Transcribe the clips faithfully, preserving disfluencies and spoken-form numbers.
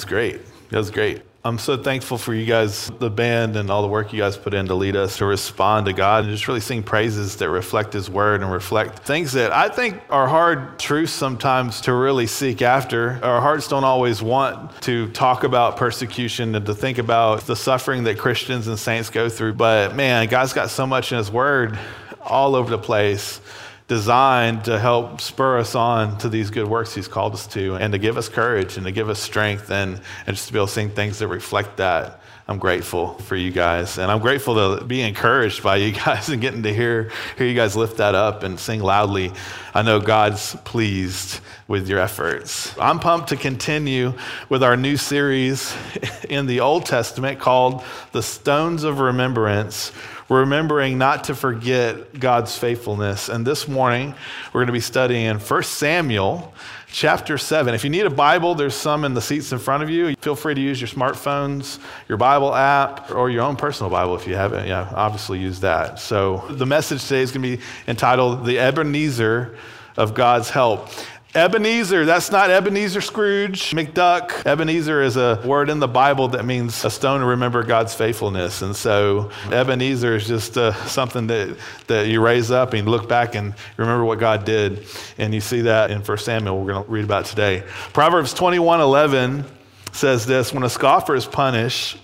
great. That was great. I'm so thankful for you guys, the band, and all the work you guys put in to lead us to respond to God and just really sing praises that reflect His Word and reflect things that I think are hard truths sometimes to really seek after. Our hearts don't always want to talk about persecution and to think about the suffering that Christians and saints go through. But man, God's got so much in His Word all over the place, designed to help spur us on to these good works He's called us to, and to give us courage and to give us strength, and, and just to be able to sing things that reflect that. I'm grateful for you guys, and I'm grateful to be encouraged by you guys and getting to hear, hear you guys lift that up and sing loudly. I know God's pleased with your efforts. I'm pumped to continue with our new series in the Old Testament called The Stones of Remembrance, remembering not to forget God's faithfulness. And this morning, we're going to be studying in First Samuel chapter seven. If you need a Bible, there's some in the seats in front of you. Feel free to use your smartphones, your Bible app, or your own personal Bible if you haven't. Yeah, obviously use that. So the message today is going to be entitled, The Ebenezer of God's Help. Ebenezer, that's not Ebenezer Scrooge McDuck. Ebenezer is a word in the Bible that means a stone to remember God's faithfulness. And so Ebenezer is just uh, something that, that you raise up and you look back and remember what God did. And you see that in First Samuel, we're going to read about today. Proverbs twenty-one eleven says this, when a scoffer is punished,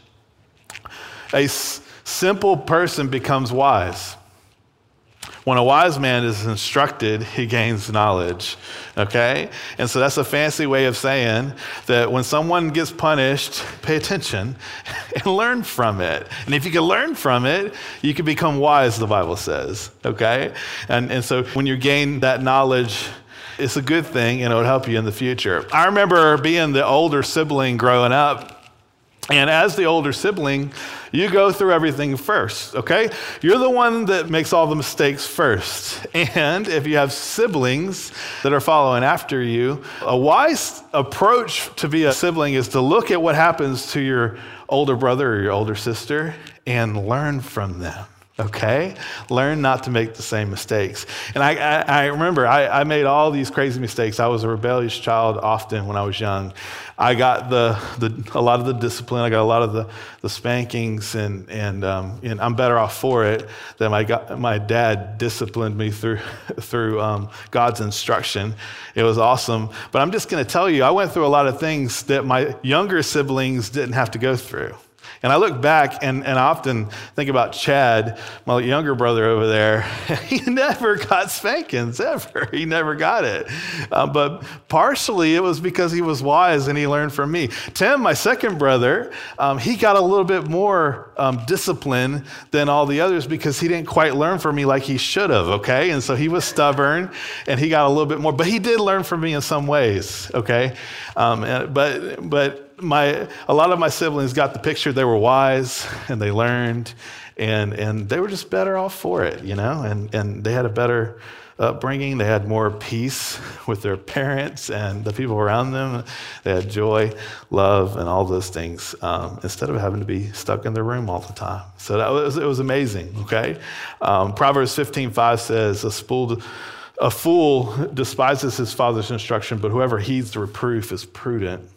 a s- simple person becomes wise. When a wise man is instructed, he gains knowledge, okay? And so that's a fancy way of saying that when someone gets punished, pay attention and learn from it. And if you can learn from it, you can become wise, the Bible says, okay? And, and so when you gain that knowledge, it's a good thing and it would help you in the future. I remember being the older sibling growing up. And as the older sibling, you go through everything first, okay? You're the one that makes all the mistakes first. And if you have siblings that are following after you, a wise approach to be a sibling is to look at what happens to your older brother or your older sister and learn from them. Okay? Learn not to make the same mistakes. And I, I, I remember I, I made all these crazy mistakes. I was a rebellious child often when I was young. I got the, the a lot of the discipline. I got a lot of the, the spankings, and and um, and I'm better off for it than my God, my dad disciplined me through through um, God's instruction. It was awesome. But I'm just going to tell you, I went through a lot of things that my younger siblings didn't have to go through. And I look back and, and I often think about Chad, my younger brother over there. He never got spankings, ever. He never got it. Uh, but partially it was because he was wise and he learned from me. Tim, my second brother, um, he got a little bit more um, discipline than all the others because he didn't quite learn from me like he should have, okay? And so he was stubborn and he got a little bit more, but he did learn from me in some ways, okay? Um, and, but but my a lot of my siblings got the picture. They were wise and they learned, and and they were just better off for it, you know, and and they had a better upbringing. They had more peace with their parents and the people around them. They had joy, love, and all those things, um, instead of having to be stuck in their room all the time. So that was, it was amazing, okay? Um, Proverbs fifteen five says, a fool, a fool despises his father's instruction, but whoever heeds the reproof is prudent.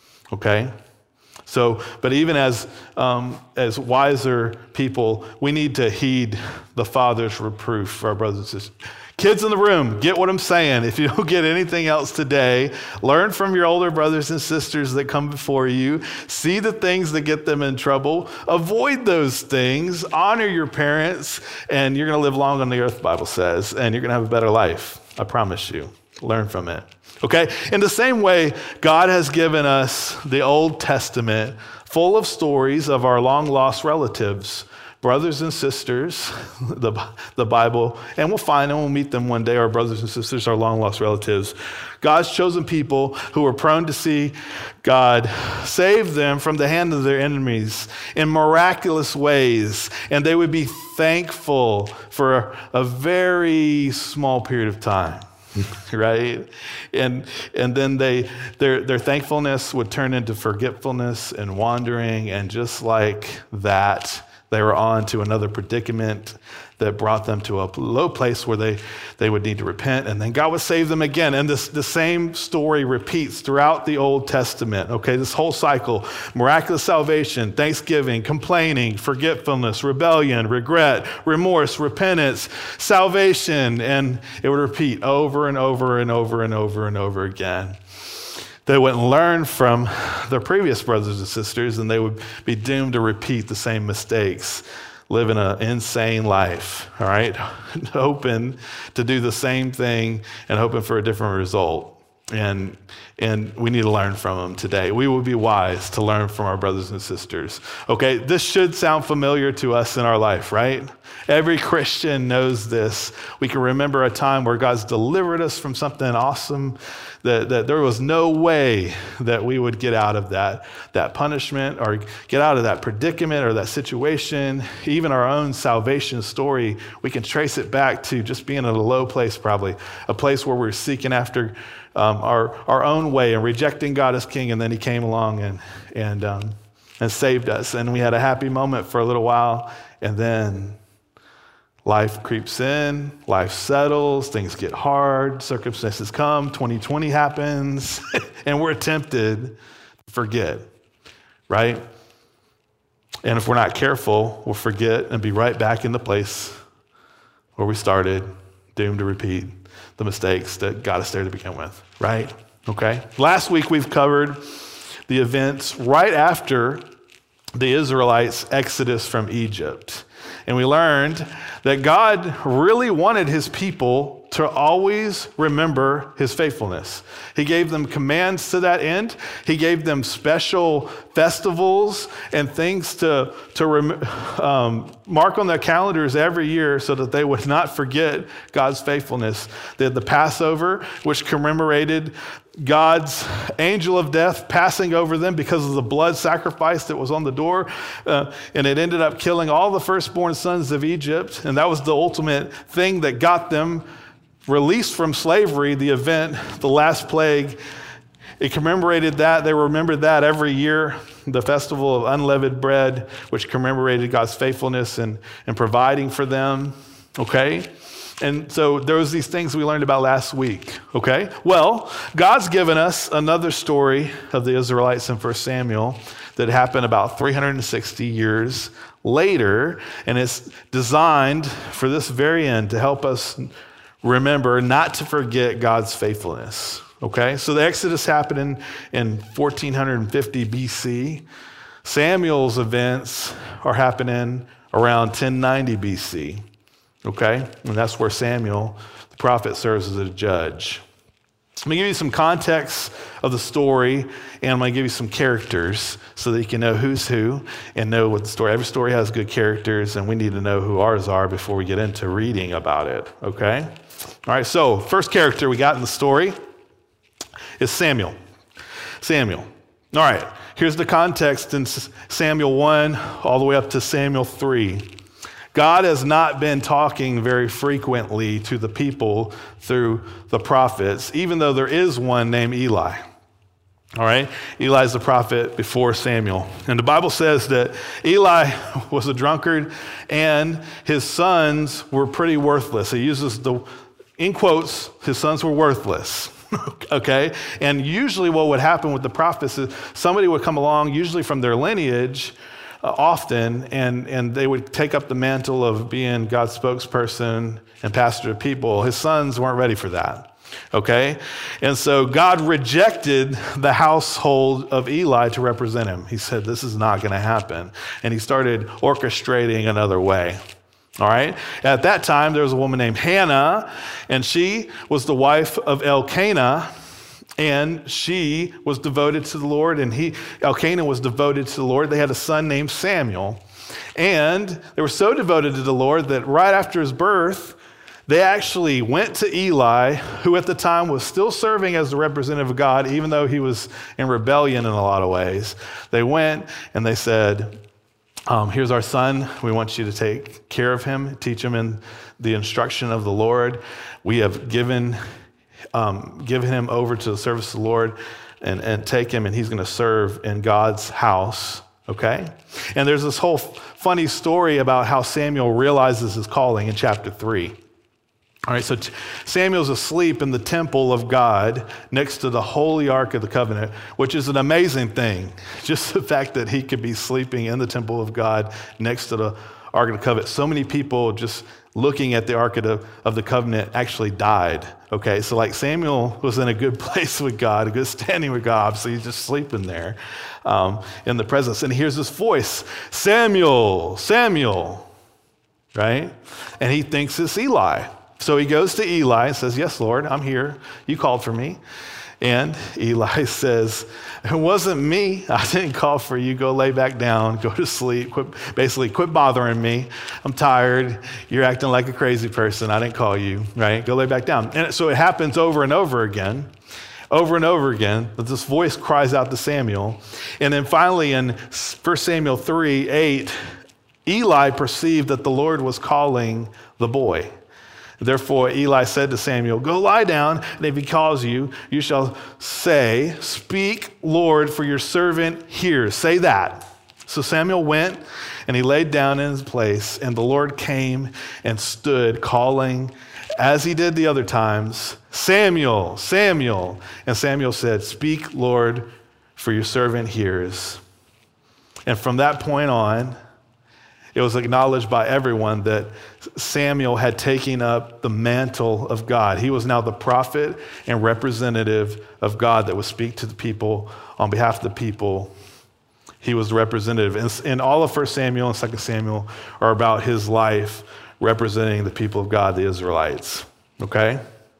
Okay, so, but even as um, as wiser people, we need to heed the Father's reproof for our brothers and sisters. Kids in the room, get what I'm saying. If you don't get anything else today, learn from your older brothers and sisters that come before you. See the things that get them in trouble. Avoid those things. Honor your parents, and you're going to live long on the earth, the Bible says, and you're going to have a better life. I promise you. Learn from it. Okay? In the same way, God has given us the Old Testament full of stories of our long-lost relatives, brothers and sisters, the, the Bible, and we'll find them, we'll meet them one day, our brothers and sisters, our long-lost relatives. God's chosen people who were prone to see God save them from the hand of their enemies in miraculous ways, and they would be thankful for a very small period of time. Right? And and then they their their thankfulness would turn into forgetfulness and wandering, and just like that, They were on to another predicament that brought them to a low place where they, they would need to repent, and then God would save them again. And this the same story repeats throughout the Old Testament, okay? This whole cycle, miraculous salvation, thanksgiving, complaining, forgetfulness, rebellion, regret, remorse, repentance, salvation, and it would repeat over and over and over and over and over again. They wouldn't learn from their previous brothers and sisters, and they would be doomed to repeat the same mistakes, living an insane life, all right? Hoping to do the same thing and hoping for a different result. And and we need to learn from them today. We would be wise to learn from our brothers and sisters. Okay, this should sound familiar to us in our life, right? Every Christian knows this. We can remember a time where God's delivered us from something awesome, that, that there was no way that we would get out of that, that punishment or get out of that predicament or that situation. Even our own salvation story, we can trace it back to just being in a low place probably, a place where we're seeking after um, our, our own way and rejecting God as king, and then he came along and, and, um, and saved us. And we had a happy moment for a little while, and then life creeps in, life settles, things get hard, circumstances come, twenty twenty happens, and we're tempted to forget, right? And if we're not careful, we'll forget and be right back in the place where we started, doomed to repeat the mistakes that got us there to begin with, right? Okay. Last week we've covered the events right after the Israelites' exodus from Egypt. And we learned that God really wanted his people to always remember his faithfulness. He gave them commands to that end. He gave them special festivals and things to, to rem- um, mark on their calendars every year so that they would not forget God's faithfulness. They had the Passover, which commemorated God's angel of death passing over them because of the blood sacrifice that was on the door. Uh, and it ended up killing all the firstborn sons of Egypt. And that was the ultimate thing that got them released from slavery, the event, the last plague. It commemorated that. They remembered that every year, the festival of unleavened bread, which commemorated God's faithfulness and, and providing for them, okay? And so there was these things we learned about last week, okay? Well, God's given us another story of the Israelites in First Samuel that happened about three hundred sixty years later, and it's designed for this very end to help us remember not to forget God's faithfulness, okay? So the Exodus happened in, in fourteen fifty B C. Samuel's events are happening around ten ninety B C, okay? And that's where Samuel, the prophet, serves as a judge. Let me give you some context of the story, and I'm going to give you some characters so that you can know who's who and know what the story. Every story has good characters, and we need to know who ours are before we get into reading about it, okay? All right, so first character we got in the story is Samuel. Samuel. All right, here's the context in Samuel one all the way up to Samuel three. God has not been talking very frequently to the people through the prophets, even though there is one named Eli. All right, Eli's the prophet before Samuel. And the Bible says that Eli was a drunkard and his sons were pretty worthless. He uses the, in quotes, his sons were worthless. Okay, and usually what would happen with the prophets is somebody would come along, usually from their lineage, Uh, often, and, and they would take up the mantle of being God's spokesperson and pastor to people. His sons weren't ready for that, okay? And so God rejected the household of Eli to represent him. He said, this is not going to happen. And he started orchestrating another way, all right? At that time, there was a woman named Hannah, and she was the wife of Elkanah, and she was devoted to the Lord, and he, Elkanah was devoted to the Lord. They had a son named Samuel. And they were so devoted to the Lord that right after his birth, they actually went to Eli, who at the time was still serving as the representative of God, even though he was in rebellion in a lot of ways. They went and they said, um, here's our son. We want you to take care of him, teach him in the instruction of the Lord. We have given Um, give him over to the service of the Lord and, and take him, and he's going to serve in God's house, okay? And there's this whole funny story about how Samuel realizes his calling in chapter three. All right, so t- Samuel's asleep in the temple of God next to the Holy Ark of the Covenant, which is an amazing thing. Just the fact that he could be sleeping in the temple of God next to the Ark of the Covenant. So many people just looking at the Ark of the, of the Covenant actually died. Okay, so like Samuel was in a good place with God, a good standing with God, so he's just sleeping there um, in the presence. And he hears this voice, Samuel, Samuel, right? And he thinks it's Eli. So he goes to Eli and says, yes, Lord, I'm here. You called for me. And Eli says, it wasn't me. I didn't call for you. Go lay back down. Go to sleep. Quit, basically, quit bothering me. I'm tired. You're acting like a crazy person. I didn't call you, right? Go lay back down. And so it happens over and over again, over and over again, that this voice cries out to Samuel. And then finally in First Samuel three eight, Eli perceived that the Lord was calling the boy. Therefore, Eli said to Samuel, go lie down, and if he calls you, you shall say, speak, Lord, for your servant hears. Say that. So Samuel went, and he laid down in his place, and the Lord came and stood, calling, as he did the other times, Samuel, Samuel. And Samuel said, speak, Lord, for your servant hears. And from that point on, it was acknowledged by everyone that Samuel had taken up the mantle of God. He was now the prophet and representative of God that would speak to the people on behalf of the people. He was the representative. And, and all of First Samuel and Second Samuel are about his life representing the people of God, the Israelites. Okay?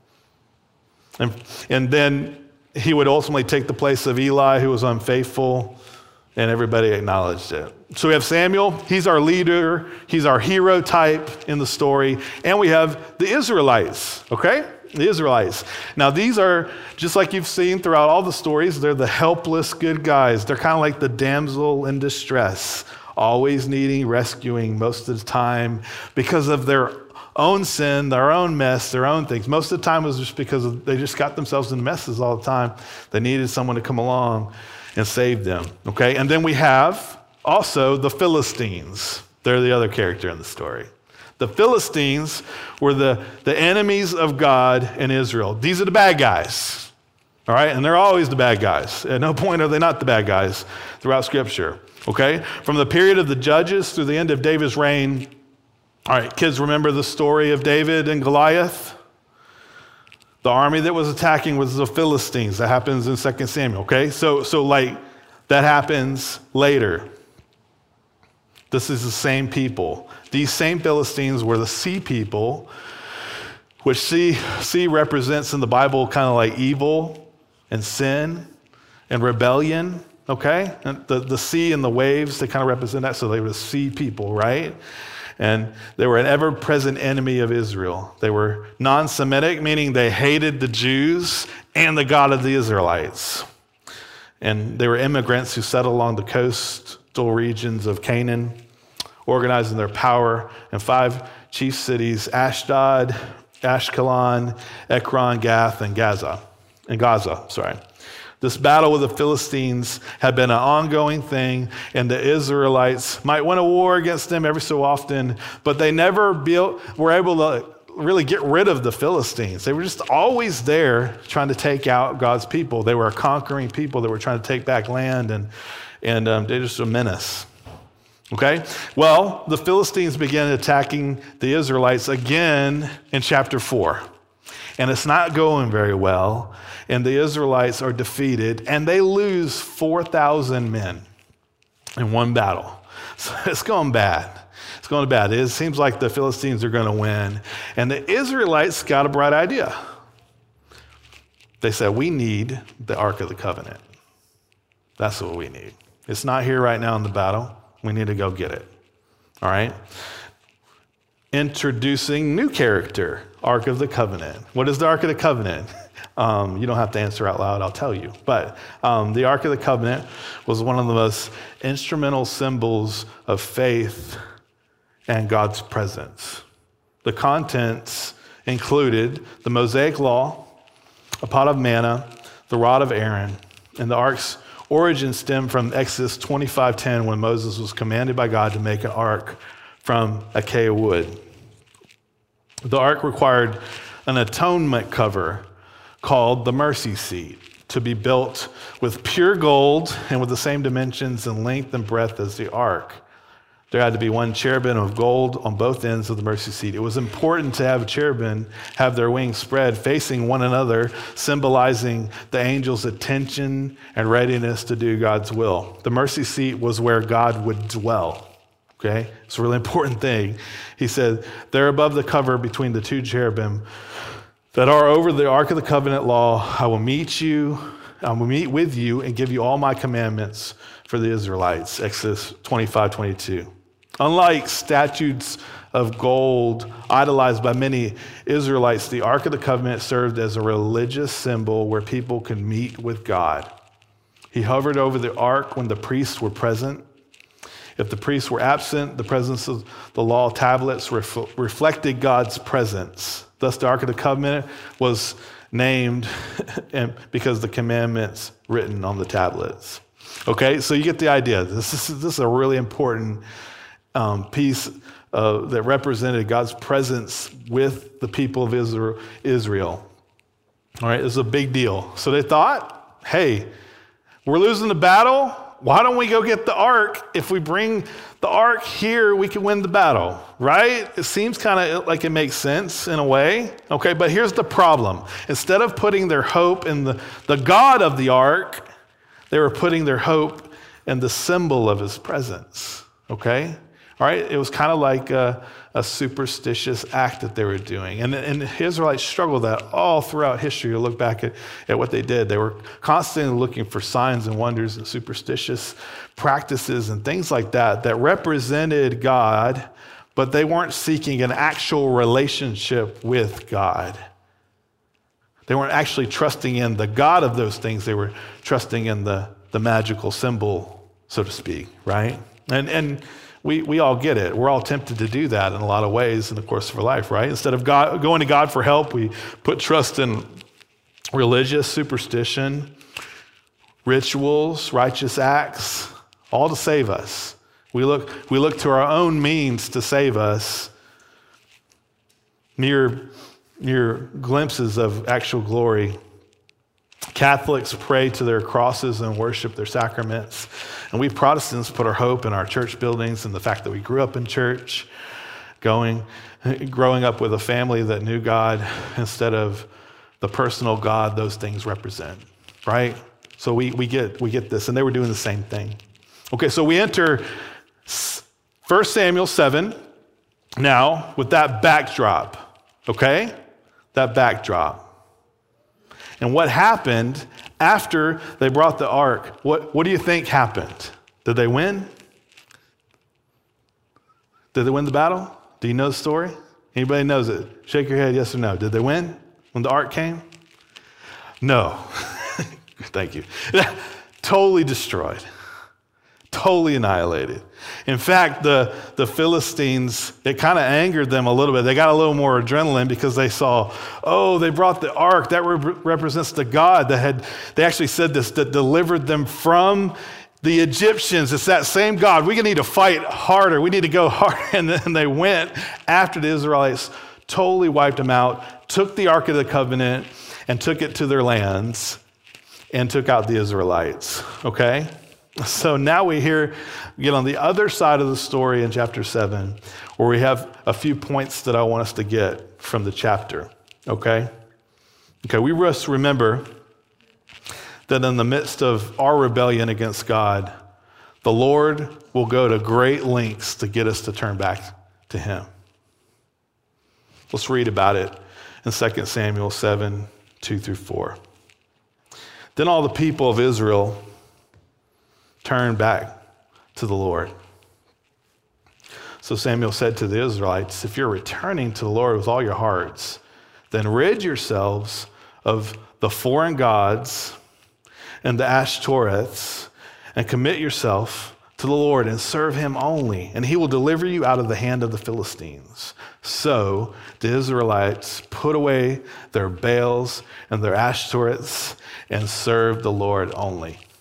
And, and then he would ultimately take the place of Eli, who was unfaithful, and everybody acknowledged it. So we have Samuel, he's our leader, he's our hero type in the story, and we have the Israelites, okay? The Israelites. Now these are, just like you've seen throughout all the stories, they're the helpless good guys. They're kind of like the damsel in distress, always needing rescuing most of the time because of their own sin, their own mess, their own things. Most of the time it was just because of, they just got themselves in messes all the time. They needed someone to come along and save them, okay? And then we have also the Philistines. They're the other character in the story. The Philistines were the, the enemies of God in Israel. These are the bad guys, all right? And they're always the bad guys. At no point are they not the bad guys throughout Scripture, okay? From the period of the Judges through the end of David's reign. All right, kids, remember the story of David and Goliath? The army that was attacking was the Philistines. That happens in Second Samuel, okay? So, so like, that happens later. This is the same people. These same Philistines were the sea people, which sea, sea represents in the Bible kind of like evil and sin and rebellion, okay? And the, the sea and the waves, they kind of represent that, so they were the sea people, right? And they were an ever-present enemy of Israel. They were non-Semitic, meaning they hated the Jews and the God of the Israelites. And they were immigrants who settled along the coastal regions of Canaan, organizing their power in five chief cities, Ashdod, Ashkelon, Ekron, Gath, and Gaza. And Gaza, sorry. This battle with the Philistines had been an ongoing thing, and the Israelites might win a war against them every so often, but they never built, were able to really get rid of the Philistines. They were just always there trying to take out God's people. They were a conquering people that were trying to take back land, and, and um, they're just a menace. Okay? Well, the Philistines began attacking the Israelites again in chapter four. And it's not going very well. And the Israelites are defeated, and they lose four thousand men in one battle. So it's going bad. It's going bad. It seems like the Philistines are going to win. And the Israelites got a bright idea. They said, we need the Ark of the Covenant. That's what we need. It's not here right now in the battle. We need to go get it. All right? Introducing new character, Ark of the Covenant. What is the Ark of the Covenant? Um, you don't have to answer out loud, I'll tell you. But um, the Ark of the Covenant was one of the most instrumental symbols of faith and God's presence. The contents included the Mosaic Law, a pot of manna, the rod of Aaron, and the Ark's origin stemmed from Exodus twenty-five ten, when Moses was commanded by God to make an ark from acacia wood. The ark required an atonement cover called the mercy seat to be built with pure gold and with the same dimensions and length and breadth as the ark. There had to be one cherubim of gold on both ends of the mercy seat. It was important to have cherubim have their wings spread facing one another, symbolizing the angels' attention and readiness to do God's will. The mercy seat was where God would dwell. Okay? It's a really important thing. He said, there above the cover between the two cherubim that are over the Ark of the Covenant law, I will meet you, I will meet with you and give you all my commandments for the Israelites. Exodus twenty-five twenty-two. Unlike statues of gold idolized by many Israelites, the Ark of the Covenant served as a religious symbol where people could meet with God. He hovered over the ark when the priests were present. If the priests were absent, the presence of the law tablets ref- reflected God's presence. Thus, the Ark of the Covenant was named because the commandments written on the tablets. Okay, so you get the idea. This is, this is a really important um, piece uh, that represented God's presence with the people of Israel. Israel. All right, it's a big deal. So they thought, hey, we're losing the battle. Why don't we go get the ark? If we bring the ark here, we can win the battle, right? It seems kind of like it makes sense in a way. Okay, but here's the problem. Instead of putting their hope in the, the God of the ark, they were putting their hope in the symbol of his presence, okay? All right, it was kind of like a, a superstitious act that they were doing. And, and the Israelites struggled with that all throughout history. You look back at, at what they did. They were constantly looking for signs and wonders and superstitious practices and things like that that represented God, but they weren't seeking an actual relationship with God. They weren't actually trusting in the God of those things. They were trusting in the, the magical symbol, so to speak, right? And and we we all get it. We're all tempted to do that in a lot of ways in the course of our life, right? Instead of God, going to God for help, we put trust in religious superstition, rituals, righteous acts, all to save us. We look we look to our own means to save us. Mere mere glimpses of actual glory. Catholics pray to their crosses and worship their sacraments. And we Protestants put our hope in our church buildings and the fact that we grew up in church, going, growing up with a family that knew God instead of the personal God those things represent, right? So we, we get we get this, and they were doing the same thing. Okay, so we enter First Samuel seven now with that backdrop, okay? That backdrop. And what happened after they brought the ark? What, what do you think happened? Did they win? Did they win the battle? Do you know the story? Anybody knows it? Shake your head, yes or no. Did they win when the ark came? No. Thank you. Totally destroyed. Totally annihilated. In fact, the, the Philistines, it kind of angered them a little bit. They got a little more adrenaline because they saw, oh, they brought the ark. That re- represents the God that had, they actually said this, that delivered them from the Egyptians. It's that same God. We need to fight harder. We need to go harder. And then they went after the Israelites, totally wiped them out, took the Ark of the Covenant and took it to their lands and took out the Israelites, okay? So now we hear, get on the other side of the story in chapter seven, where we have a few points that I want us to get from the chapter, okay? Okay, we must remember that in the midst of our rebellion against God, the Lord will go to great lengths to get us to turn back to him. Let's read about it in Second Samuel seven, two through four. Then all the people of Israel turned back to the Lord. So Samuel said to the Israelites, if you're returning to the Lord with all your hearts, then rid yourselves of the foreign gods and the Ashtoreths and commit yourself to the Lord and serve him only, and he will deliver you out of the hand of the Philistines. So the Israelites put away their Baals and their Ashtoreths and served the Lord only.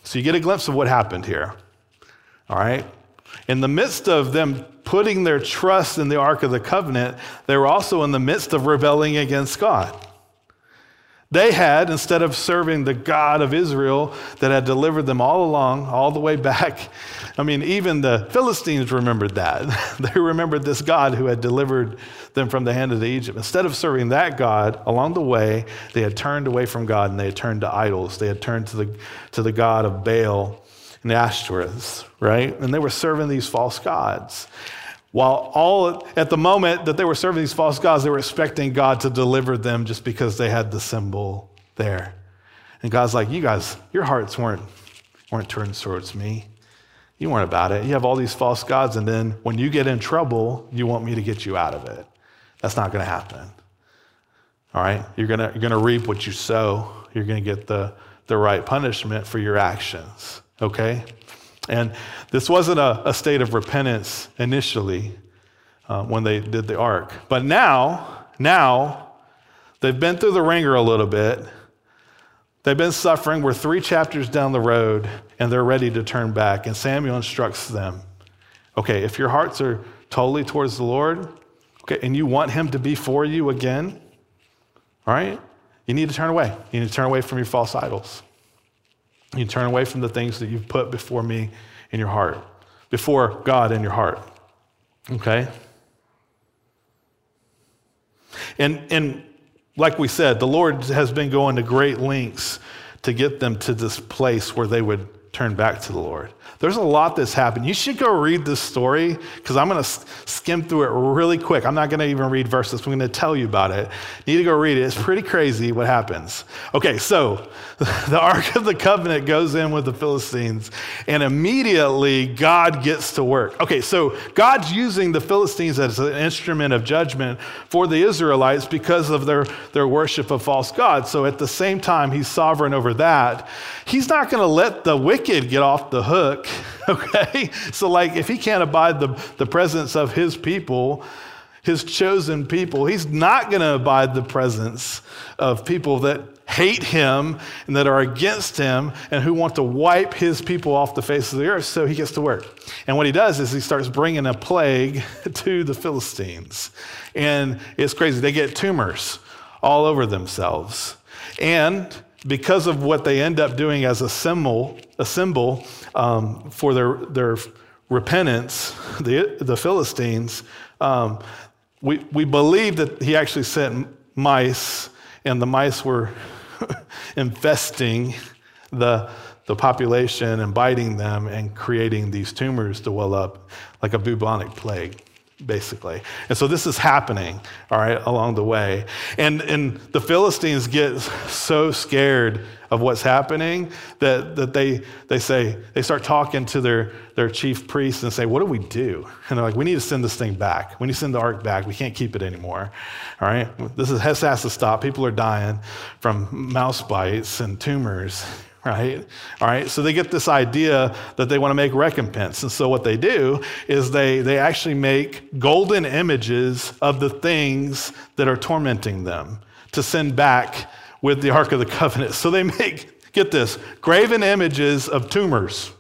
So you get a glimpse of what happened here, all right? In the midst of them putting their trust in the Ark of the Covenant, they were also in the midst of rebelling against God. They had, instead of serving the God of Israel that had delivered them all along, all the way back, I mean, even the Philistines remembered that. They remembered this God who had delivered them from the hand of Egypt. Instead of serving that God along the way, they had turned away from God and they had turned to idols. They had turned to the, to the God of Baal and Ashtoreth, right? And they were serving these false gods. While all at the moment that they were serving these false gods, they were expecting God to deliver them just because they had the symbol there. And God's like, you guys, your hearts weren't, weren't turned towards me. You weren't about it. You have all these false gods, and then when you get in trouble, you want me to get you out of it. That's not going to happen. All right? You're going to you're going to reap what you sow. You're going to get the, the right punishment for your actions. Okay? And this wasn't a, a state of repentance initially uh, when they did the ark. But now, now, they've been through the ringer a little bit. They've been suffering. We're three chapters down the road, and they're ready to turn back. And Samuel instructs them, okay, if your hearts are totally towards the Lord, okay, and you want him to be for you again, all right, you need to turn away. You need to turn away from your false idols. You turn away from the things that you've put before me in your heart, before God in your heart, okay? And, and like we said, the Lord has been going to great lengths to get them to this place where they would turn back to the Lord. There's a lot that's happened. You should go read this story because I'm going to skim through it really quick. I'm not going to even read verses. I'm going to tell you about it. You need to go read it. It's pretty crazy what happens. Okay, so the Ark of the Covenant goes in with the Philistines, and immediately God gets to work. Okay, so God's using the Philistines as an instrument of judgment for the Israelites because of their, their worship of false gods. So at the same time, he's sovereign over that. He's not going to let the wicked get off the hook. Okay, so like if he can't abide the, the presence of his people, his chosen people, he's not going to abide the presence of people that hate him and that are against him and who want to wipe his people off the face of the earth. So he gets to work. And what he does is he starts bringing a plague to the Philistines. And it's crazy. They get tumors all over themselves. And because of what they end up doing as a symbol, a symbol um, for their their repentance, the the Philistines, um, we we believe that he actually sent mice, and the mice were infesting the the population and biting them and creating these tumors to well up like a bubonic plague, basically. And so this is happening, all right, along the way. And and the Philistines get so scared of what's happening that, that they they say, they start talking to their, their chief priests and say, what do we do? And they're like, we need to send this thing back. We need to send the ark back. We can't keep it anymore, all right? This is, has, has to stop. People are dying from mouse bites and tumors, right? All right, so they get this idea that they want to make recompense. And so what they do is they, they actually make golden images of the things that are tormenting them to send back with the Ark of the Covenant. So they make, get this, graven images of tumors.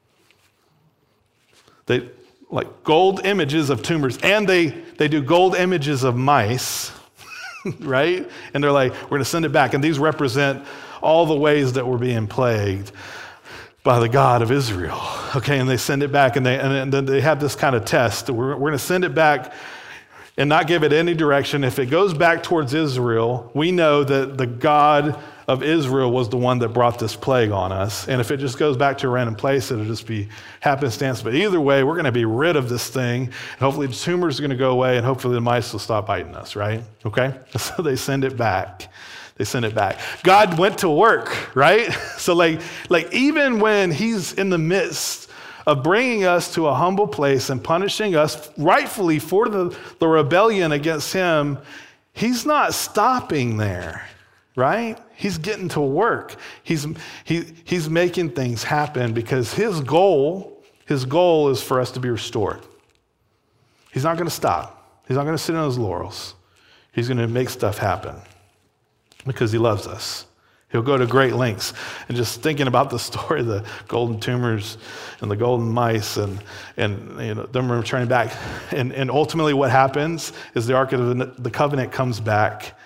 They, like gold images of tumors, and they, they do gold images of mice, right? And they're like, we're going to send it back. And these represent all the ways that we're being plagued by the God of Israel. Okay, and they send it back, and they and then they have this kind of test. We're, we're going to send it back and not give it any direction. If it goes back towards Israel, we know that the God of Israel was the one that brought this plague on us. And if it just goes back to a random place, it'll just be happenstance. But either way, we're going to be rid of this thing. And hopefully the tumors are going to go away, and hopefully the mice will stop biting us, right? Okay? So they send it back. They send it back. God went to work, right? So like, like even when he's in the midst of bringing us to a humble place and punishing us rightfully for the, the rebellion against him, he's not stopping there, right? He's getting to work. He's, he, he's making things happen because his goal, his goal is for us to be restored. He's not going to stop. He's not going to sit on his laurels. He's going to make stuff happen because he loves us. He'll go to great lengths. And just thinking about the story, the golden tumors and the golden mice and, and you know, them returning back. And, and ultimately what happens is the Ark of the Covenant comes back.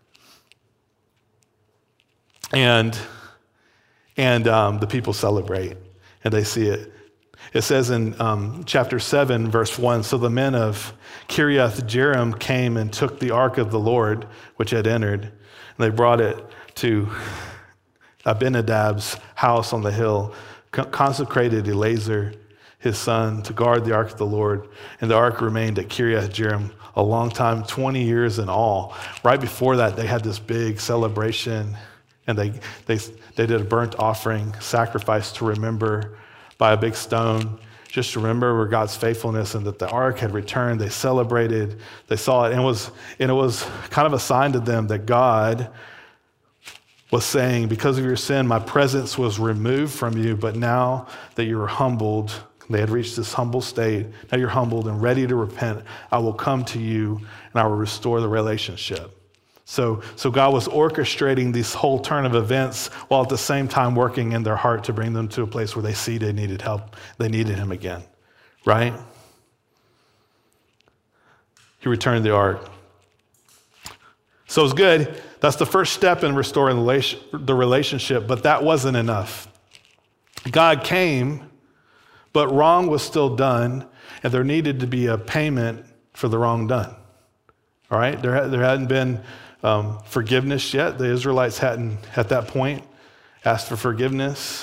And, and um, the people celebrate and they see it. It says in um, chapter seven, verse one, so the men of Kiriath Jearim came and took the ark of the Lord, which had entered, and they brought it to Abinadab's house on the hill, consecrated Eleazar, his son, to guard the ark of the Lord. And the ark remained at Kiriath Jearim a long time, twenty years in all. Right before that, they had this big celebration, and they they they did a burnt offering, sacrifice to remember by a big stone, just to remember God's faithfulness and that the ark had returned. They celebrated, they saw it, and it was, and it was kind of a sign to them that God was saying, because of your sin, my presence was removed from you, but now that you're humbled, they had reached this humble state, now you're humbled and ready to repent, I will come to you and I will restore the relationship. So, so God was orchestrating this whole turn of events while at the same time working in their heart to bring them to a place where they see they needed help. They needed him again, right? He returned the ark. So it's good. That's the first step in restoring the relationship, but that wasn't enough. God came, but wrong was still done, and there needed to be a payment for the wrong done. All right? There, there hadn't been um, forgiveness yet. The Israelites hadn't, at that point, asked for forgiveness.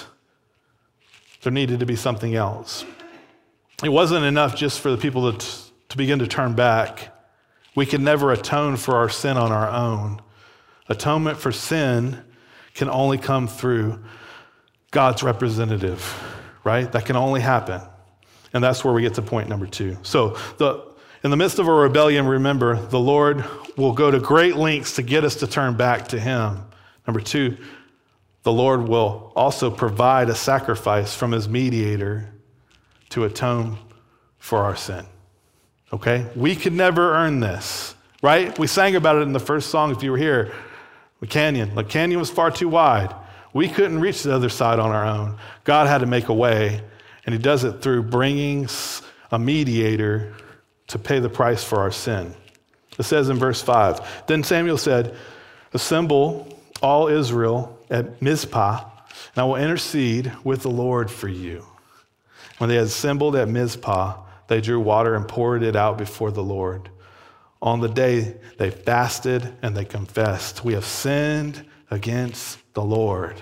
There needed to be something else. It wasn't enough just for the people to, to begin to turn back. We can never atone for our sin on our own. Atonement for sin can only come through God's representative, right? That can only happen. And that's where we get to point number two. So the, in the midst of a rebellion, remember, the Lord will go to great lengths to get us to turn back to him. Number two, the Lord will also provide a sacrifice from his mediator to atone for our sin. Okay? We could never earn this, right? We sang about it in the first song, if you were here. The canyon. The canyon was far too wide. We couldn't reach the other side on our own. God had to make a way, and he does it through bringing a mediator to pay the price for our sin. It says in verse five, then Samuel said, assemble all Israel at Mizpah, and I will intercede with the Lord for you. When they had assembled at Mizpah, they drew water and poured it out before the Lord. On the day they fasted and they confessed, we have sinned against the Lord.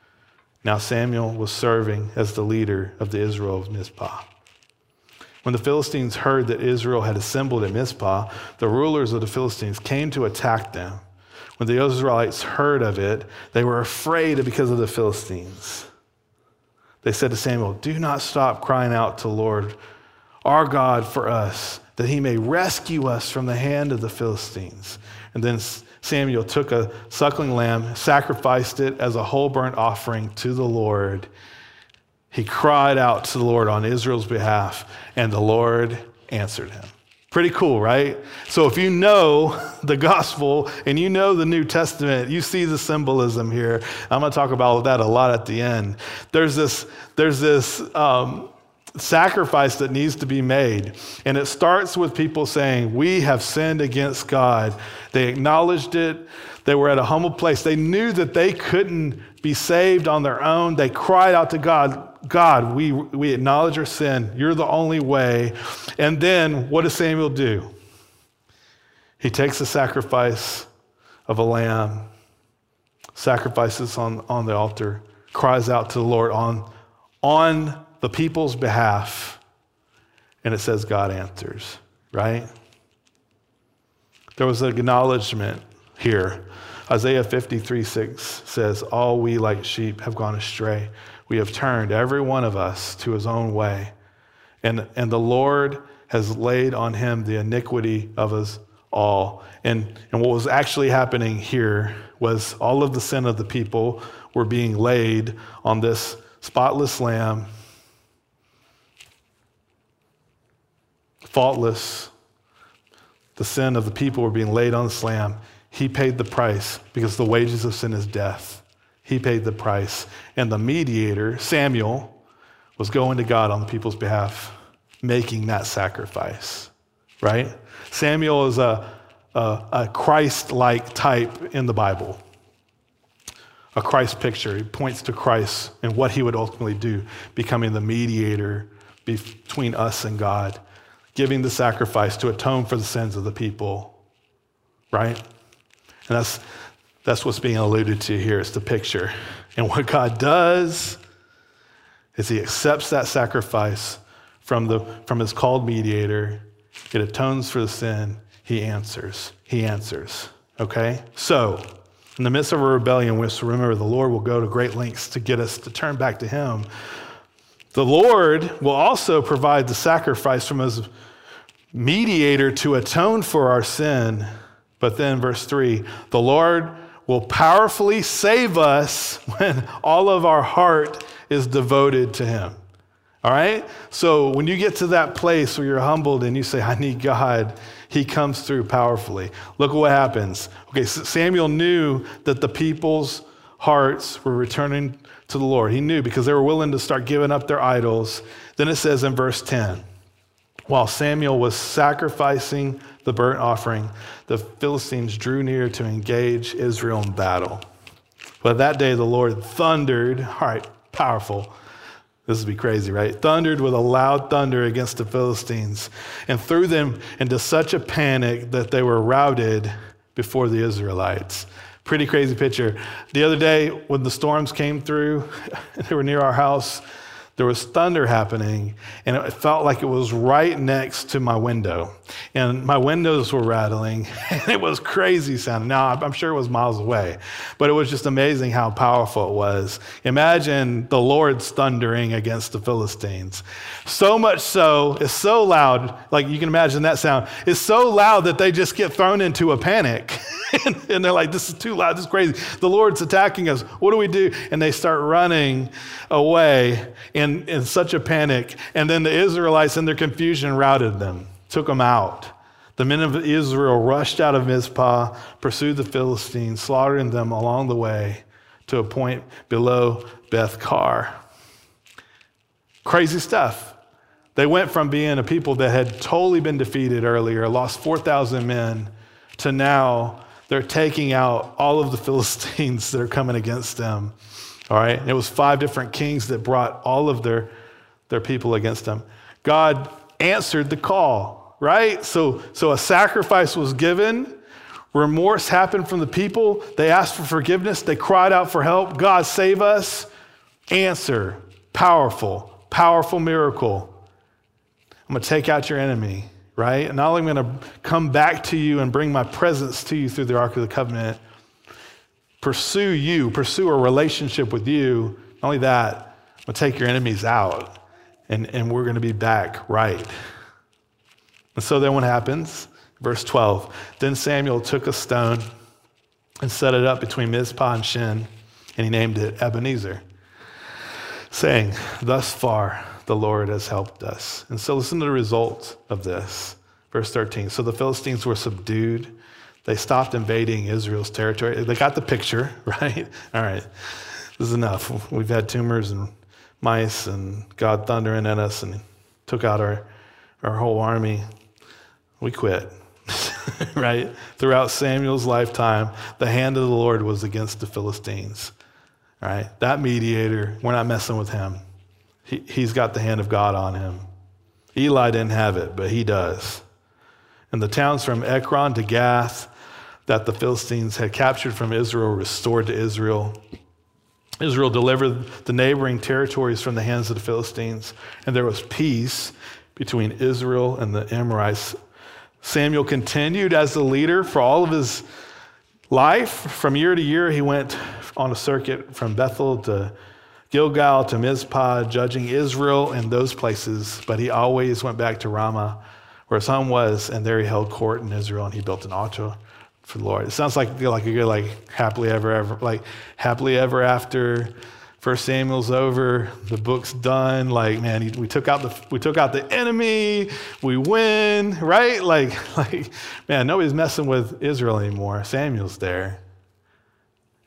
Now Samuel was serving as the leader of the Israel of Mizpah. When the Philistines heard that Israel had assembled at Mizpah, the rulers of the Philistines came to attack them. When the Israelites heard of it, they were afraid because of the Philistines. They said to Samuel, do not stop crying out to the Lord, our God, for us, that he may rescue us from the hand of the Philistines. And then Samuel took a suckling lamb, sacrificed it as a whole burnt offering to the Lord. He cried out to the Lord on Israel's behalf, and the Lord answered him. Pretty cool, right? So if you know the gospel and you know the New Testament, you see the symbolism here. I'm going to talk about that a lot at the end. There's this, there's this um, sacrifice that needs to be made. And it starts with people saying, we have sinned against God. They acknowledged it. They were at a humble place. They knew that they couldn't be saved on their own. They cried out to God, God, we, we acknowledge our sin. You're the only way. And then what does Samuel do? He takes the sacrifice of a lamb, sacrifices on, on the altar, cries out to the Lord on, on the people's behalf, and it says God answers, right? There was an acknowledgement here. Isaiah fifty-three six says, all we like sheep have gone astray. We have turned every one of us to his own way. And, and the Lord has laid on him the iniquity of us all. And, and what was actually happening here was all of the sin of the people were being laid on this spotless lamb, faultless. The sin of the people were being laid on this lamb. He paid the price because the wages of sin is death. He paid the price. And the mediator, Samuel, was going to God on the people's behalf, making that sacrifice, right? Samuel is a, a, a Christ-like type in the Bible, a Christ picture. He points to Christ and what he would ultimately do, becoming the mediator between us and God, giving the sacrifice to atone for the sins of the people, right? And that's that's what's being alluded to here. It's the picture. And what God does is he accepts that sacrifice from the from his called mediator. It atones for the sin. He answers. He answers. Okay? So, in the midst of a rebellion, we have to remember the Lord will go to great lengths to get us to turn back to him. The Lord will also provide the sacrifice from his mediator to atone for our sin. But then, verse three, the Lord will powerfully save us when all of our heart is devoted to him. All right? So when you get to that place where you're humbled and you say, I need God, he comes through powerfully. Look at what happens. Okay, so Samuel knew that the people's hearts were returning to the Lord. He knew because they were willing to start giving up their idols. Then it says in verse ten, while Samuel was sacrificing the burnt offering, the Philistines drew near to engage Israel in battle. But that day the Lord thundered, all right, powerful. This would be crazy, right? Thundered with a loud thunder against the Philistines and threw them into such a panic that they were routed before the Israelites. Pretty crazy picture. The other day when the storms came through, they were near our house, there was thunder happening, and it felt like it was right next to my window. And my windows were rattling, and it was crazy sounding. Now, I'm sure it was miles away, but it was just amazing how powerful it was. Imagine the Lord's thundering against the Philistines. So much so, it's so loud, like you can imagine that sound. It's so loud that they just get thrown into a panic. and, and they're like, this is too loud, this is crazy. The Lord's attacking us. What do we do? And they start running away in, in such a panic. And then the Israelites in their confusion routed them, took them out. The men of Israel rushed out of Mizpah, pursued the Philistines, slaughtering them along the way to a point below Beth Kar. Crazy stuff. They went from being a people that had totally been defeated earlier, lost four thousand men, to now they're taking out all of the Philistines that are coming against them. All right? And it was five different kings that brought all of their, their people against them. God answered the call, right? So, so a sacrifice was given. Remorse happened from the people. They asked for forgiveness. They cried out for help. God, save us. Answer. Powerful, powerful miracle. I'm going to take out your enemy, right? And not only am I going to come back to you and bring my presence to you through the Ark of the Covenant, pursue you, pursue a relationship with you. Not only that, I'm going to take your enemies out, and, and we're going to be back right. And so then what happens? Verse twelve, then Samuel took a stone and set it up between Mizpah and Shin, and he named it Ebenezer, saying, thus far the Lord has helped us. And so listen to the result of this. Verse thirteen, so the Philistines were subdued. They stopped invading Israel's territory. They got the picture, right? All right, this is enough. We've had tumors and mice and God thundering at us and took out our, our whole army. We quit, right? Throughout Samuel's lifetime, the hand of the Lord was against the Philistines, all right? That mediator, we're not messing with him. He, he's got the hand of God on him. Eli didn't have it, but he does. And the towns from Ekron to Gath that the Philistines had captured from Israel restored to Israel. Israel delivered the neighboring territories from the hands of the Philistines, and there was peace between Israel and the Amorites. Samuel continued as the leader for all of his life. From year to year, he went on a circuit from Bethel to Gilgal to Mizpah, judging Israel in those places, but he always went back to Ramah, where his home was, and there he held court in Israel, and he built an altar for the Lord. It sounds like like a good like happily ever ever like happily ever after. First Samuel's over, the book's done. Like, man, he, we took out the we took out the enemy, we win, right? Like, like, man, nobody's messing with Israel anymore. Samuel's there.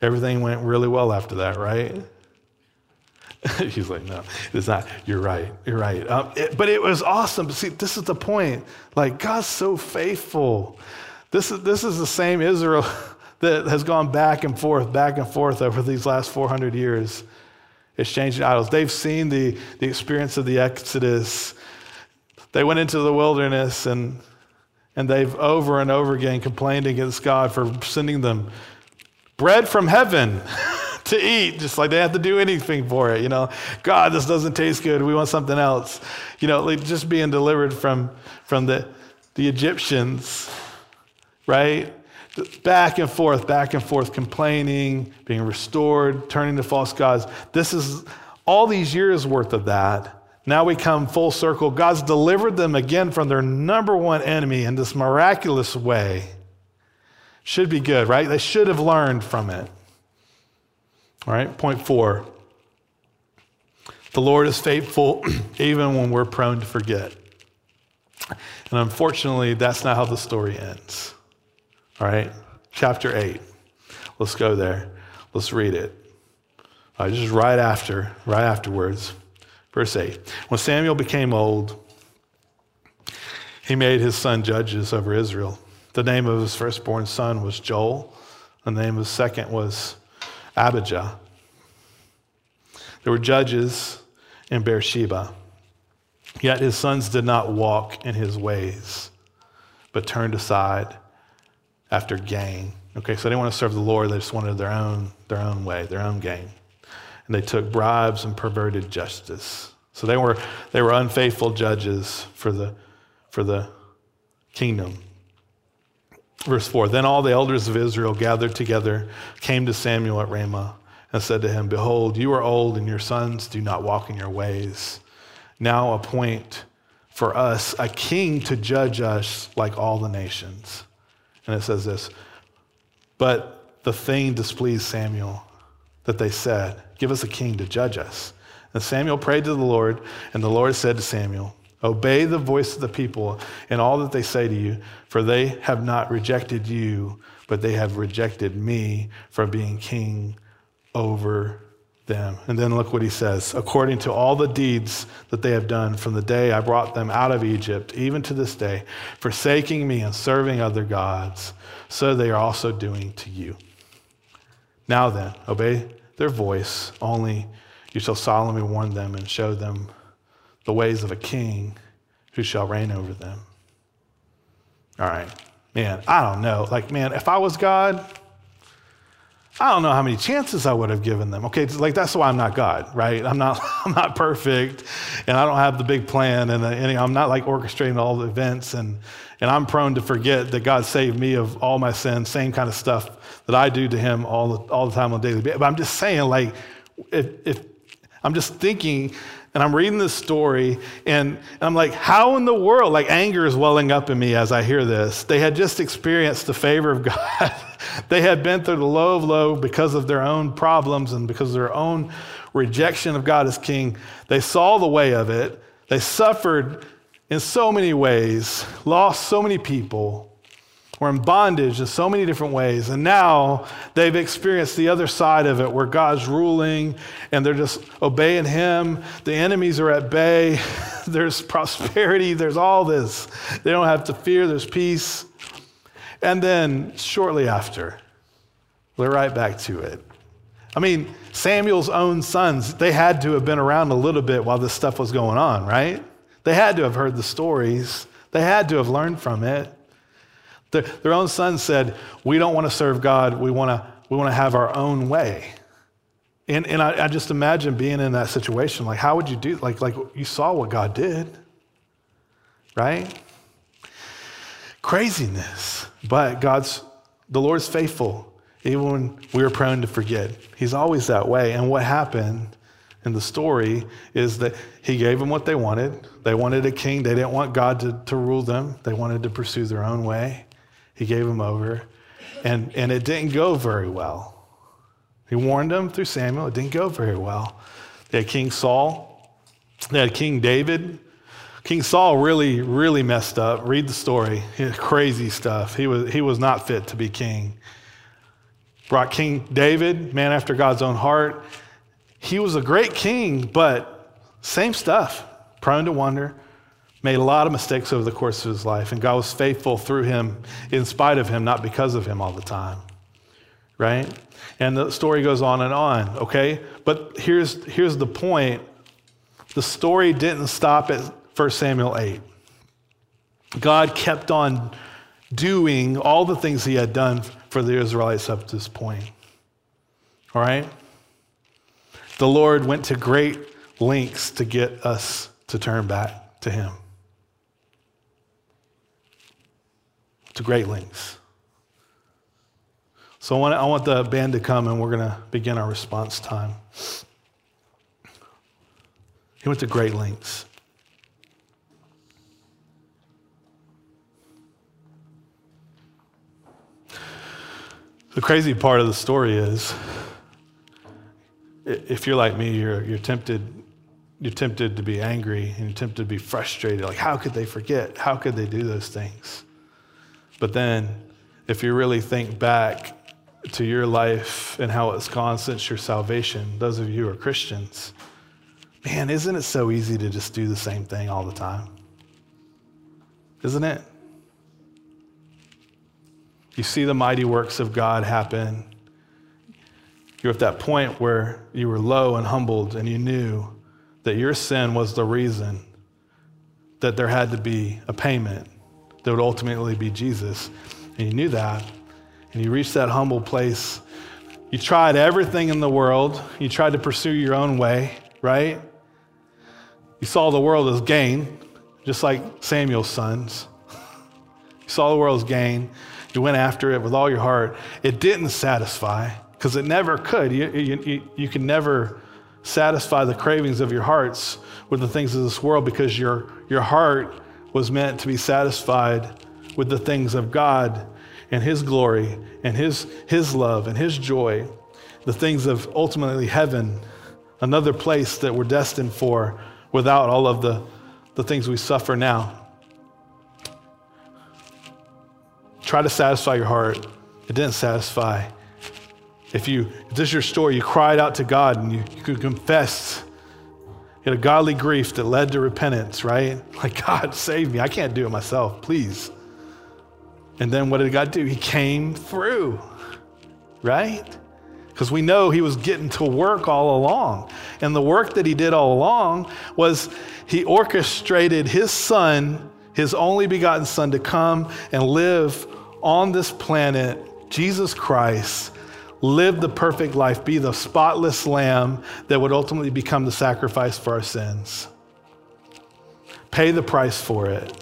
Everything went really well after that, right? He's like, no, it's not. You're right. You're right. Um, it, but it was awesome. See, this is the point. Like, God's so faithful. This is this is the same Israel that has gone back and forth, back and forth over these last four hundred years, exchanging idols. They've seen the, the experience of the Exodus. They went into the wilderness, and and they've over and over again complained against God for sending them bread from heaven to eat, just like they have to do anything for it. You know, God, this doesn't taste good. We want something else. You know, like just being delivered from from the the Egyptians, right? Back and forth, back and forth, complaining, being restored, turning to false gods. This is all these years worth of that. Now we come full circle. God's delivered them again from their number one enemy in this miraculous way. Should be good, right? They should have learned from it. All right, point four. The Lord is faithful even when we're prone to forget. And unfortunately, that's not how the story ends. All right, chapter eight. Let's go there. Let's read it. All right, just right after, right afterwards. Verse eight. When Samuel became old, he made his son judges over Israel. The name of his firstborn son was Joel. The name of his second was Abijah. There were judges in Beersheba. Yet his sons did not walk in his ways, but turned aside after gain. Okay, so they didn't want to serve the Lord. They just wanted their own, their own way, their own gain. And they took bribes and perverted justice. So they were they were unfaithful judges for the for the kingdom. Verse four, then all the elders of Israel gathered together, came to Samuel at Ramah, and said to him, behold, you are old, and your sons do not walk in your ways. Now appoint for us a king to judge us like all the nations. And it says this, but the thing displeased Samuel that they said, give us a king to judge us. And Samuel prayed to the Lord, and the Lord said to Samuel, obey the voice of the people in all that they say to you, for they have not rejected you, but they have rejected me from being king over them. And then look what he says, according to all the deeds that they have done from the day I brought them out of Egypt, even to this day, forsaking me and serving other gods, so they are also doing to you. Now then, obey their voice, only you shall solemnly warn them and show them the ways of a king who shall reign over them. All right, man, I don't know. Like, man, if I was God, I don't know how many chances I would have given them. Okay, like that's why I'm not God, right? I'm not I'm not perfect, and I don't have the big plan, and, and I'm not like orchestrating all the events, and, and I'm prone to forget that God saved me of all my sins, same kind of stuff that I do to him all the, all the time on a daily basis. But I'm just saying, like, if, if I'm just thinking, and I'm reading this story, and, and I'm like, how in the world, like anger is welling up in me as I hear this. They had just experienced the favor of God. They had been through the low of low because of their own problems and because of their own rejection of God as king. They saw the way of it. They suffered in so many ways, lost so many people, were in bondage in so many different ways. And now they've experienced the other side of it where God's ruling and they're just obeying him. The enemies are at bay. There's prosperity. There's all this. They don't have to fear. There's peace. And then shortly after, we're right back to it. I mean, Samuel's own sons, they had to have been around a little bit while this stuff was going on, right? They had to have heard the stories. They had to have learned from it. Their, their own son said, we don't want to serve God. We want to we want to have our own way. And, and I, I just imagine being in that situation. Like, how would you do, like, like you saw what God did, right? Craziness. But God's, the Lord's faithful, even when we are prone to forget. He's always that way. And what happened in the story is that he gave them what they wanted. They wanted a king. They didn't want God to, to rule them. They wanted to pursue their own way. He gave them over. And, and it didn't go very well. He warned them through Samuel. It didn't go very well. They had King Saul. They had King David. King Saul really, really messed up. Read the story. He had crazy stuff. He was, he was not fit to be king. brought King David, man after God's own heart. He was a great king, but same stuff, prone to wonder, made a lot of mistakes over the course of his life, and God was faithful through him, in spite of him, not because of him all the time, right? And the story goes on and on, okay? But here's, here's the point. The story didn't stop at First Samuel eight. God kept on doing all the things he had done for the Israelites up to this point, all right? The Lord went to great lengths to get us to turn back to him. To great lengths. So I want, I want the band to come and we're going to begin our response time. He went to great lengths. The crazy part of the story is, if you're like me, you're, you're tempted you're tempted to be angry and you're tempted to be frustrated. Like, how could they forget? How could they do those things? But then, if you really think back to your life and how it's gone since your salvation, those of you who are Christians, man, isn't it so easy to just do the same thing all the time? Isn't it? You see the mighty works of God happen. You're at that point where you were low and humbled and you knew that your sin was the reason that there had to be a payment that would ultimately be Jesus. And you knew that. And you reached that humble place. You tried everything in the world. You tried to pursue your own way, right? You saw the world as gain, just like Samuel's sons. You saw the world as gain. You went after it with all your heart. It didn't satisfy, because it never could. You, you, you can never satisfy the cravings of your hearts with the things of this world, because your, your heart was meant to be satisfied with the things of God and his glory and his, his love and his joy, the things of ultimately heaven, another place that we're destined for without all of the, the things we suffer now. Try to satisfy your heart. It didn't satisfy. If you, if this is your story, you cried out to God and you, you could confess. You had a godly grief that led to repentance, right? Like, God, save me. I can't do it myself, please. And then what did God do? He came through, right? Because we know he was getting to work all along. And the work that he did all along was he orchestrated his son, his only begotten son, to come and live on this planet, Jesus Christ, live the perfect life, be the spotless lamb that would ultimately become the sacrifice for our sins. Pay the price for it.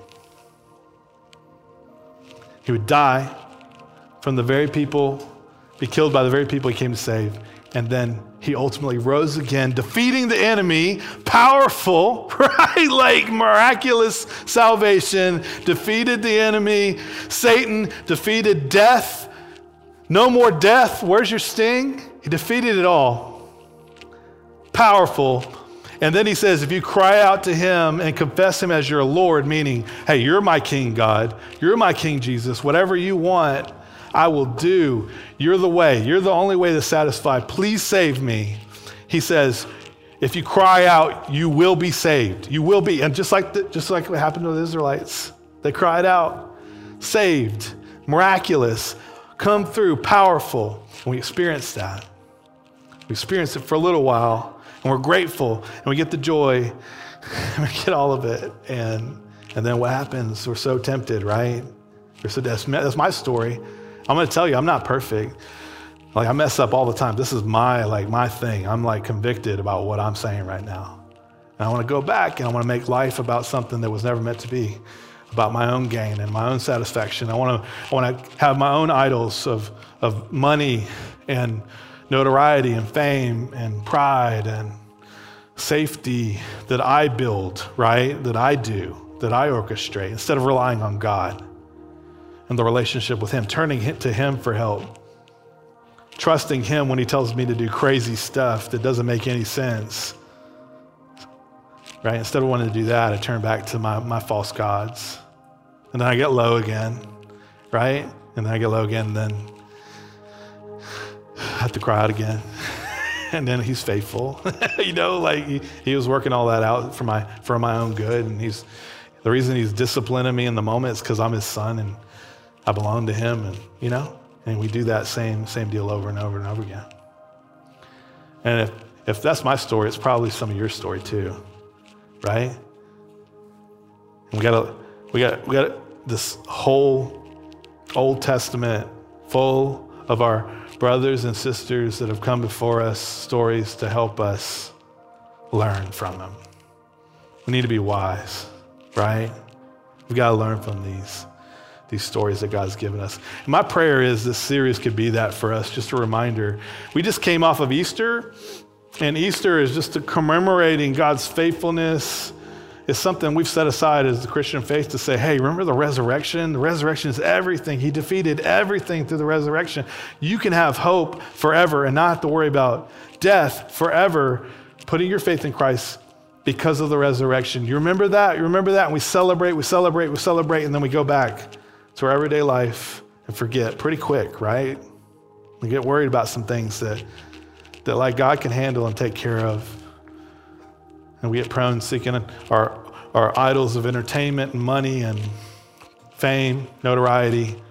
He would die from the very people, be killed by the very people he came to save, and then he ultimately rose again, defeating the enemy, powerful, right? Like miraculous salvation, defeated the enemy. Satan defeated death. No more death. Where's your sting? He defeated it all. Powerful. And then he says, if you cry out to him and confess him as your Lord, meaning, hey, you're my King, God. You're my King, Jesus. Whatever you want, I will do. You're the way. You're the only way to satisfy. Please save me. He says, if you cry out, you will be saved. You will be. And just like the, just like what happened to the Israelites, they cried out, saved, miraculous, come through, powerful. And we experienced that. We experienced it for a little while, and we're grateful, and we get the joy, and we get all of it. And, and then what happens? We're so tempted, right? We're so that's, that's my story. I'm going to tell you, I'm not perfect. Like, I mess up all the time. This is my, like, my thing. I'm like convicted about what I'm saying right now. And I want to go back and I want to make life about something that was never meant to be, about my own gain and my own satisfaction. I want to, I want to have my own idols of, of money and notoriety and fame and pride and safety that I build, right? That I do, that I orchestrate, instead of relying on God and the relationship with him, turning to him for help, trusting him when he tells me to do crazy stuff that doesn't make any sense, right? Instead of wanting to do that, I turn back to my, my false gods. And then I get low again, right? And then I get low again, and then have to cry out again. And then he's faithful. You know, like he, he was working all that out for my for my own good. And he's the reason he's disciplining me in the moment is because I'm his son and I belong to him. And you know, and we do that same same deal over and over and over again. And if if that's my story, it's probably some of your story too, right? And we got we got we got this whole Old Testament full of our brothers and sisters that have come before us, stories to help us learn from them. We need to be wise, right? We've got to learn from these, these stories that God's given us. And my prayer is this series could be that for us, just a reminder. We just came off of Easter, and Easter is just a commemorating God's faithfulness. It's something we've set aside as the Christian faith to say, hey, remember the resurrection? The resurrection is everything. He defeated everything through the resurrection. You can have hope forever and not have to worry about death forever, putting your faith in Christ because of the resurrection. You remember that? You remember that? And we celebrate, we celebrate, we celebrate, and then we go back to our everyday life and forget pretty quick, right? We get worried about some things that, that like God can handle and take care of. And we get prone seeking our, our idols of entertainment and money and fame, notoriety.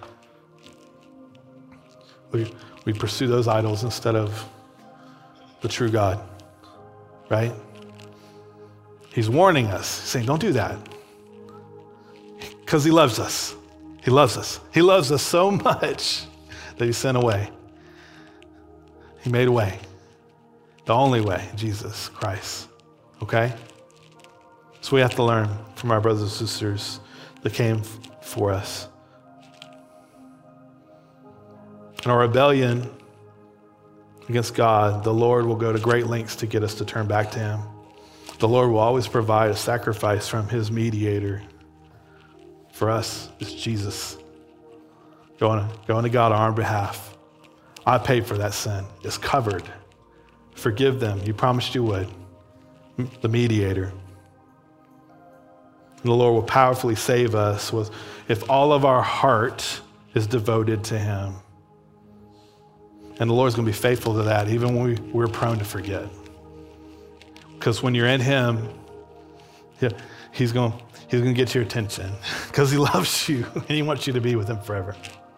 We, we pursue those idols instead of the true God, right? He's warning us, saying, don't do that. Because he loves us. He loves us. He loves us so much that he sent a way. He made a way. The only way, Jesus Christ. Okay? So we have to learn from our brothers and sisters that came f- for us. In our rebellion against God, the Lord will go to great lengths to get us to turn back to him. The Lord will always provide a sacrifice from his mediator. For us, it's Jesus. Going to, going to God on our behalf. I paid for that sin. It's covered. Forgive them. You promised you would. The mediator. And the Lord will powerfully save us with, if all of our heart is devoted to him. And the Lord's going to be faithful to that, even when we, we're prone to forget. Because when you're in him, he's going, he's going to get your attention because he loves you and he wants you to be with him forever.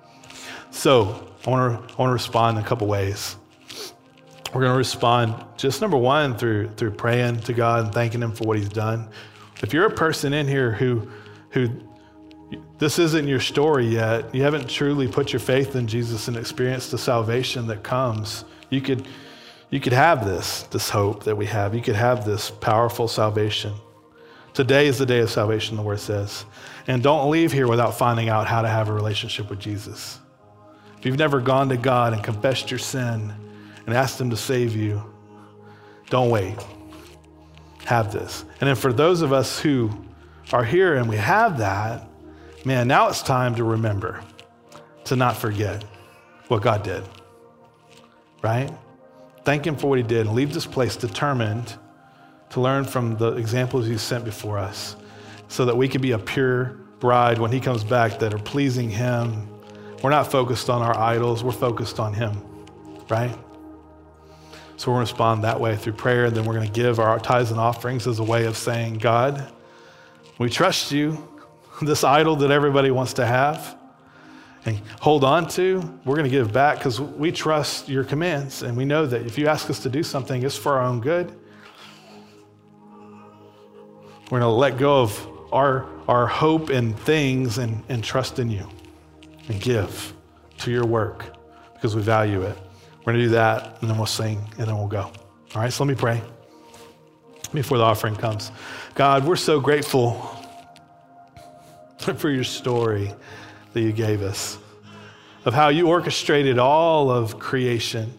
So I want to I want to respond in a couple ways. We're going to respond just number one through through praying to God and thanking him for what he's done. If you're a person in here who who this isn't your story yet, you haven't truly put your faith in Jesus and experienced the salvation that comes, you could you could have this, this hope that we have. You could have this powerful salvation. Today is the day of salvation, the word says. And don't leave here without finding out how to have a relationship with Jesus. If you've never gone to God and confessed your sin and asked him to save you, don't wait. Have this. And then for those of us who are here and we have that, man, now it's time to remember, to not forget what God did, right? Thank him for what he did and leave this place determined to learn from the examples he sent before us so that we can be a pure bride when he comes back that are pleasing him. We're not focused on our idols, we're focused on him, right? So we're going to respond that way through prayer, and then we're going to give our tithes and offerings as a way of saying, God, we trust you, this idol that everybody wants to have and hold on to, we're going to give back because we trust your commands, and we know that if you ask us to do something, it's for our own good. We're going to let go of our, our hope in things and, and trust in you and give to your work because we value it. We're going to do that, and then we'll sing, and then we'll go. All right, so let me pray before the offering comes. God, we're so grateful for your story that you gave us, of how you orchestrated all of creation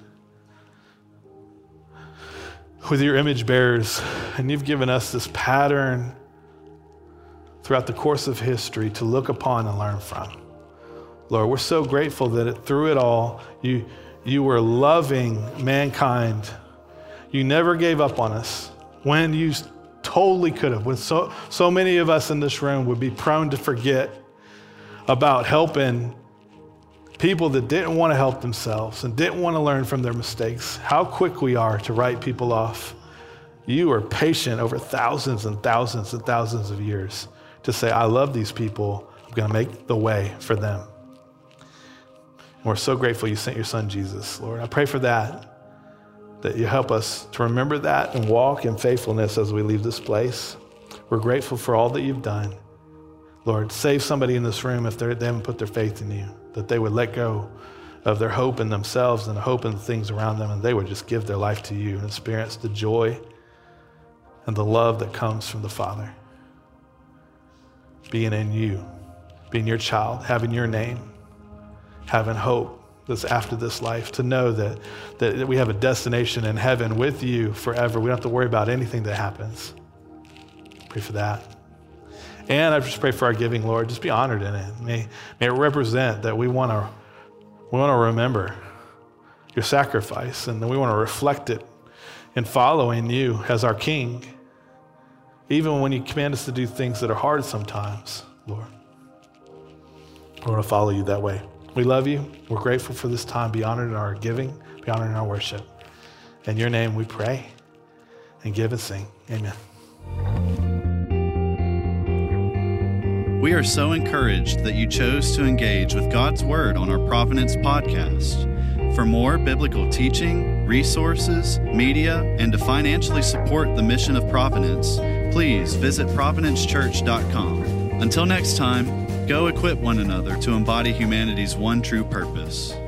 with your image bearers, and you've given us this pattern throughout the course of history to look upon and learn from. Lord, we're so grateful that it, through it all, you You were loving mankind. You never gave up on us when you totally could have. When so, so many of us in this room would be prone to forget about helping people that didn't want to help themselves and didn't want to learn from their mistakes, how quick we are to write people off. You are patient over thousands and thousands and thousands of years to say, I love these people. I'm going to make the way for them. And we're so grateful you sent your son, Jesus, Lord. I pray for that, that you help us to remember that and walk in faithfulness as we leave this place. We're grateful for all that you've done. Lord, save somebody in this room if they haven't put their faith in you, that they would let go of their hope in themselves and hope in the things around them, and they would just give their life to you and experience the joy and the love that comes from the Father. Being in you, being your child, having your name, having hope that's after this life, to know that, that we have a destination in heaven with you forever. We don't have to worry about anything that happens. Pray for that. And I just pray for our giving, Lord. Just be honored in it. May, may it represent that we want to we want to remember your sacrifice, and that we want to reflect it in following you as our King, even when you command us to do things that are hard sometimes, Lord. We want to follow you that way. We love you. We're grateful for this time. Be honored in our giving. Be honored in our worship. In your name we pray and give and sing. Amen. We are so encouraged that you chose to engage with God's Word on our Providence podcast. For more biblical teaching, resources, media, and to financially support the mission of Providence, please visit providence church dot com. Until next time, go equip one another to embody humanity's one true purpose.